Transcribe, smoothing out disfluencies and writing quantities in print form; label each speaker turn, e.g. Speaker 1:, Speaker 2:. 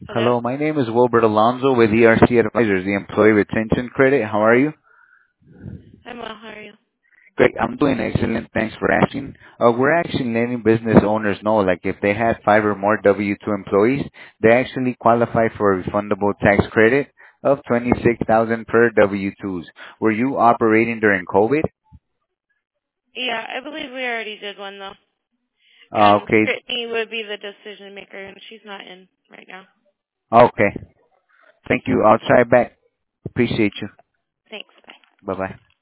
Speaker 1: Hello?
Speaker 2: Hello, my name is Wilbert Alonzo with ERC Advisors, the Employee Retention Credit. How are you?
Speaker 1: I'm well. How are you?
Speaker 2: Great. I'm doing excellent. Thanks for asking. We're actually letting business owners know, like if they had 5 or more W-2 employees, they actually qualify for a refundable tax credit of $26,000 per W-2s. Were you operating during COVID?
Speaker 1: Yeah, I believe we already did one though. And
Speaker 2: Okay.
Speaker 1: Brittany would be the decision maker, and she's not in right now.
Speaker 2: Okay. Thank you. I'll try back. Appreciate you.
Speaker 1: Thanks. Bye.
Speaker 2: Bye-bye.